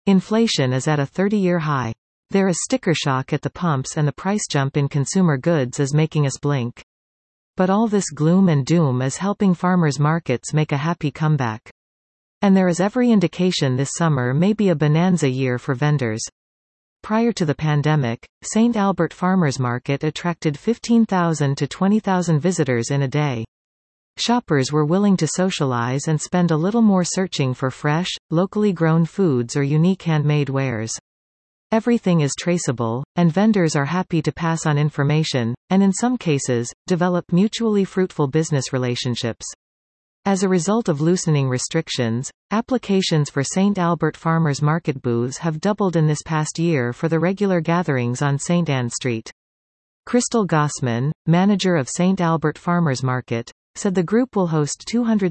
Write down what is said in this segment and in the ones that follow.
Inflation is at a 30-year high. There is sticker shock at the pumps and the price jump in consumer goods is making us blink. But all this gloom and doom is helping farmers' markets make a happy comeback. And there is every indication this summer may be a bonanza year for vendors. Prior to the pandemic, St. Albert Farmers Market attracted 15,000 to 20,000 visitors in a day. Shoppers were willing to socialize and spend a little more searching for fresh, locally grown foods or unique handmade wares. Everything is traceable, and vendors are happy to pass on information, and in some cases, develop mutually fruitful business relationships. As a result of loosening restrictions, applications for St. Albert Farmers Market booths have doubled in this past year for the regular gatherings on St. Anne Street. Crystal Gossman, manager of St. Albert Farmers Market, said the group will host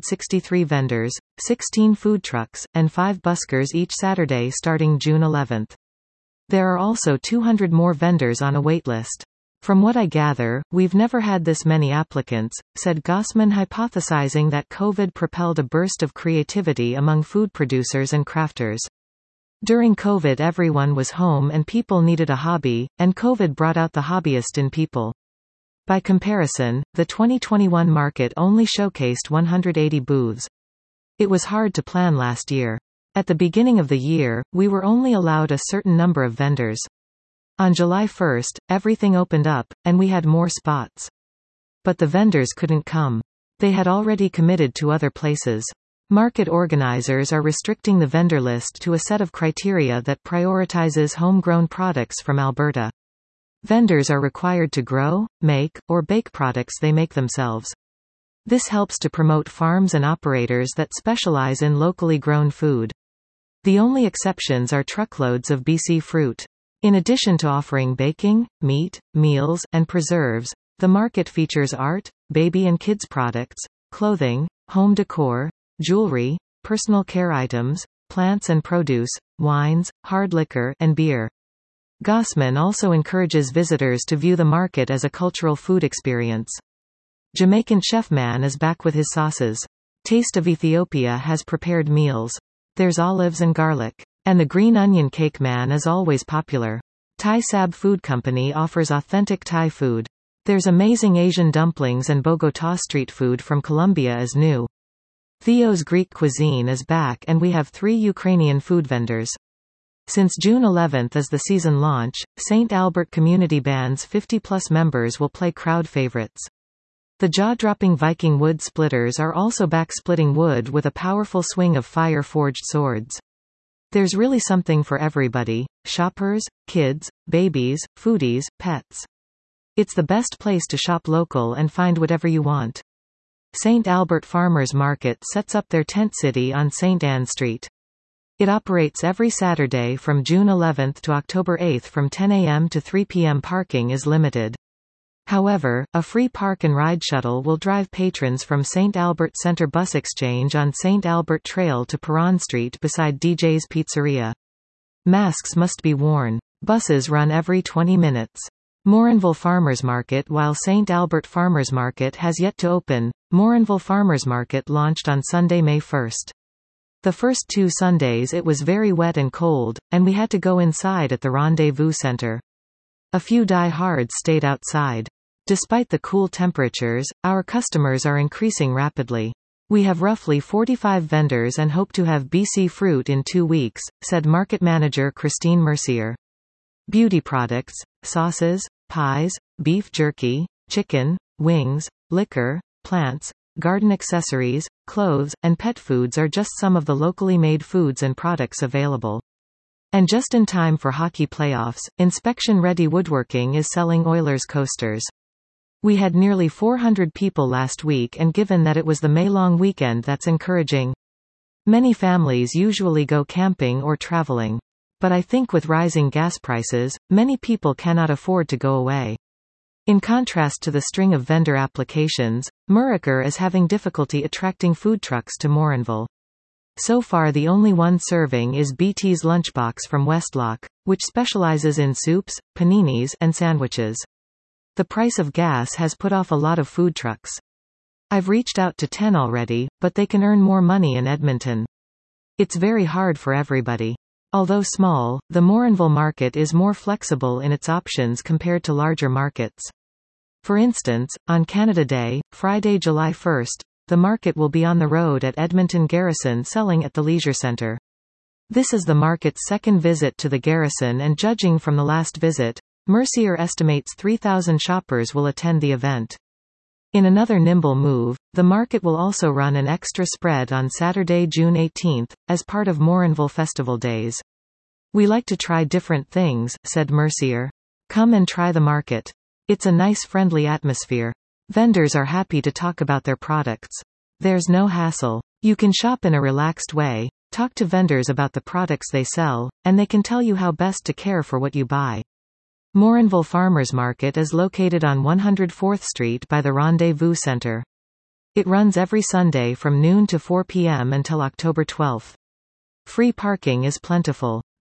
263 vendors, 16 food trucks, and 5 buskers each Saturday starting June 11. There are also 200 more vendors on a waitlist. From what I gather, we've never had this many applicants, said Gossman, hypothesizing that COVID propelled a burst of creativity among food producers and crafters. During COVID, everyone was home and people needed a hobby, and COVID brought out the hobbyist in people. By comparison, the 2021 market only showcased 180 booths. It was hard to plan last year. At the beginning of the year, we were only allowed a certain number of vendors. On July 1, everything opened up, and we had more spots. But the vendors couldn't come. They had already committed to other places. Market organizers are restricting the vendor list to a set of criteria that prioritizes homegrown products from Alberta. Vendors are required to grow, make, or bake products they make themselves. This helps to promote farms and operators that specialize in locally grown food. The only exceptions are truckloads of BC fruit. In addition to offering baking, meat, meals, and preserves, the market features art, baby and kids products, clothing, home decor, jewelry, personal care items, plants and produce, wines, hard liquor, and beer. Gossman also encourages visitors to view the market as a cultural food experience. Jamaican Chef Man is back with his sauces. Taste of Ethiopia has prepared meals. There's olives and garlic. And the Green Onion Cake Man is always popular. Thai Sab Food Company offers authentic Thai food. There's amazing Asian dumplings, and Bogotá street food from Colombia is new. Theo's Greek Cuisine is back, and we have 3 Ukrainian food vendors. Since June 11 is the season launch, St. Albert Community Band's 50-plus members will play crowd favorites. The jaw-dropping Viking wood splitters are also back, splitting wood with a powerful swing of fire-forged swords. There's really something for everybody: shoppers, kids, babies, foodies, pets. It's the best place to shop local and find whatever you want. St. Albert Farmers Market sets up their tent city on St. Anne Street. It operates every Saturday from June 11 to October 8 from 10 a.m. to 3 p.m. Parking is limited. However, a free park and ride shuttle will drive patrons from St. Albert Center Bus Exchange on St. Albert Trail to Perron Street beside DJ's Pizzeria. Masks must be worn. Buses run every 20 minutes. Morinville Farmers Market. While St. Albert Farmers Market has yet to open, Morinville Farmers Market launched on Sunday, May 1. The first 2 Sundays it was very wet and cold, and we had to go inside at the Rendezvous Center. A few die-hards stayed outside. Despite the cool temperatures, our customers are increasing rapidly. We have roughly 45 vendors and hope to have BC fruit in 2 weeks, said market manager Christine Mercier. Beauty products, sauces, pies, beef jerky, chicken, wings, liquor, plants, garden accessories, clothes, and pet foods are just some of the locally made foods and products available. And just in time for hockey playoffs, Inspection Ready Woodworking is selling Oilers coasters. We had nearly 400 people last week, and given that it was the May long weekend, that's encouraging. Many families usually go camping or traveling. But I think with rising gas prices, many people cannot afford to go away. In contrast to the string of vendor applications, Muriker is having difficulty attracting food trucks to Morinville. So far the only one serving is BT's Lunchbox from Westlock, which specializes in soups, paninis, and sandwiches. The price of gas has put off a lot of food trucks. I've reached out to 10 already, but they can earn more money in Edmonton. It's very hard for everybody. Although small, the Morinville market is more flexible in its options compared to larger markets. For instance, on Canada Day, Friday, July 1st, the market will be on the road at Edmonton Garrison selling at the Leisure Centre. This is the market's second visit to the Garrison, and judging from the last visit, Mercier estimates 3,000 shoppers will attend the event. In another nimble move, the market will also run an extra spread on Saturday, June 18th, as part of Morinville Festival Days. "We like to try different things," said Mercier. "Come and try the market. It's a nice friendly atmosphere. Vendors are happy to talk about their products. There's no hassle. You can shop in a relaxed way, talk to vendors about the products they sell, and they can tell you how best to care for what you buy." Morinville Farmers Market is located on 104th Street by the Rendezvous Center. It runs every Sunday from noon to 4 p.m. until October 12. Free parking is plentiful.